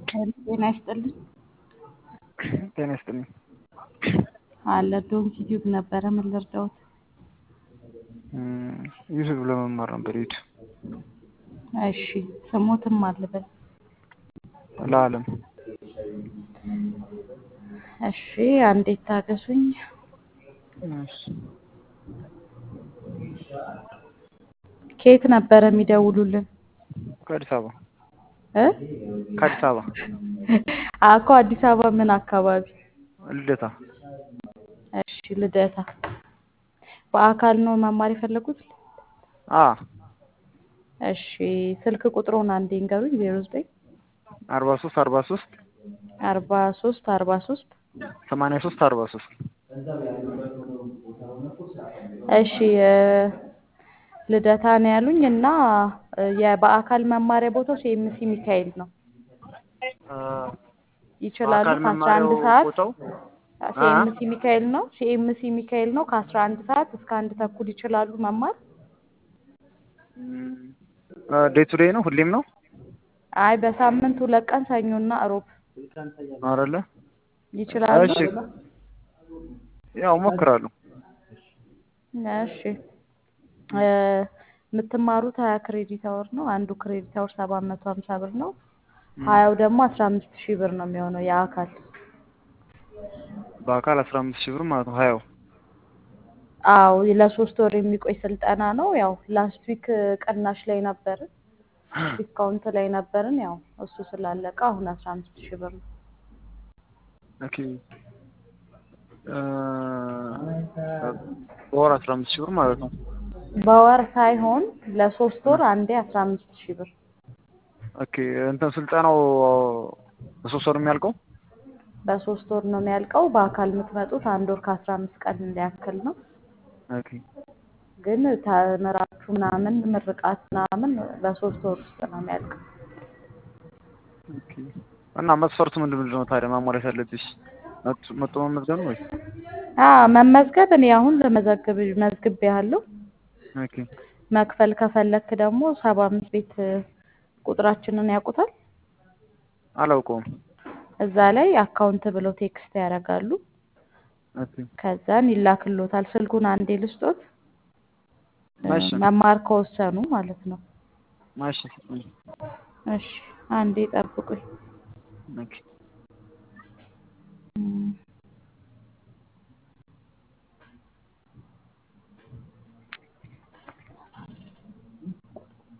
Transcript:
ጤና ይስጥልኝ። ጤና ይስጥልኝ። አለ ዶንኪ ቲዩብ ነበረ። ምን ልርዳዎት? ዩቲዩብ ለመማር ነበር። እሺ ስሞትም አልበል። ለዓለም እሺ አንዴ ታገሱኝ። ከየት ነበረ የሚደውሉልን? ከአዲስ አበባ እ ከአዲስ አበባ አኮ አዲስ አበባ ምን አካባቢ? ልደታ። እሺ ልደታ። በአካል ነው መማር የፈለጉት? እሺ ስልክ ቁጥሩን አንዴ ንገሩኝ። 09 43 43 43 43 83 43 እሺ ልደታ ነው ያሉኝ እና በአካል መማሪያ ቦታው ሲኤምሲ ሚካኤል ነው። ይችላሉ በአካል ከ11 መማሪያው ሰዓት ቦታው ሲኤምሲ ሚካኤል ነው። ሲኤምሲ ሚካኤል ነው። ከ11 ሰዓት እስከ 1 ተኩል ይችላሉ መማር። ዴይ ቱ ዴይ ነው? ሁሌም ነው? አይ በሳምንት 2 ቀን ሰኞና እሮብ አይደለ? ይችላሉ። እሺ ያው እሞክራለሁ። እሺ የምትማሩት 20 ክሬዲት አወር ነው። አንዱ ክሬዲት አወር 750 ብር ነው። 20ው ደግሞ 15000 ብር ነው የሚሆነው የአካል። በአካል 15000 ብር ማለት ነው 20ው። አዎ ለ3 ወር የሚቆይ ስልጠና ነው። ያው ላስት ዊክ ቅናሽ ላይ ነበርን፣ ዲስካውንት ላይ ነበርን። ያው እሱ ስላለቀ አሁን 15000 ብር ነው። ኦኬ በወር 15000 ብር ማለት ነው። በወር ሳይሆን ለ3 ወር አንዴ 15000 ብር። ኦኬ እንትን ስልጠናው በ3 ወር የሚያልቀው? በ3 ወር ነው የሚያልቀው። በአካል የምትመጡት 1 ወር ከ15 ቀን እንዲያክል ነው። ኦኬ ግን ተምራችሁ ምናምን ምርቃት ምናምን በ3 ወር ውስጥ ነው የሚያልቀው። ኦኬ እና መስፈርቱ ምንድን ነው ታዲያ ማሟላት ያለብሽ? መጥቶ መመዝገብ ነው ወይ? መመዝገብ እኔ አሁን መዝግቤያለሁ። ኦኬ መክፈል ከፈለክ ደግሞ 75 ቤት ቁጥራችንን ያውቁታል። አላውቀውም። እዛ ላይ አካውንት ብለው ቴክስት ያደርጋሉ። ኦኬ ከዛን ይላክሎታል። ስልኩን አንዴ ልስጦት፣ ማሽ መማር ከወሰኑ ማለት ነው። ማሽ እሺ አንዴ ጠብቁኝ። ኦኬ